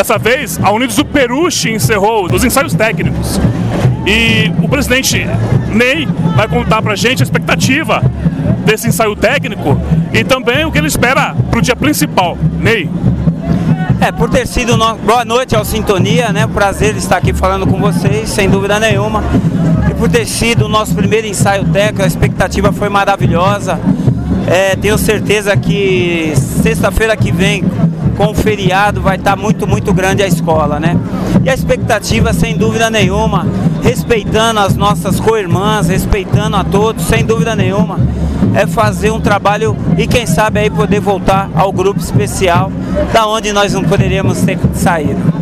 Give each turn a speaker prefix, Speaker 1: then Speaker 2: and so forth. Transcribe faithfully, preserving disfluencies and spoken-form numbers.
Speaker 1: Dessa vez, a Unidos do Peruche encerrou os ensaios técnicos. E o presidente Ney vai contar pra gente a expectativa desse ensaio técnico e também o que ele espera pro dia principal. Ney.
Speaker 2: É, por ter sido no... boa noite ao Sintonia, né? Prazer estar aqui falando com vocês, sem dúvida nenhuma. E por ter sido o nosso primeiro ensaio técnico, a expectativa foi maravilhosa. É, tenho certeza que sexta-feira que vem, com o feriado, vai estar muito, muito grande a escola, né? E a expectativa, sem dúvida nenhuma, respeitando as nossas co-irmãs, respeitando a todos, sem dúvida nenhuma, é fazer um trabalho e quem sabe aí poder voltar ao grupo especial, da onde nós não poderíamos ter saído.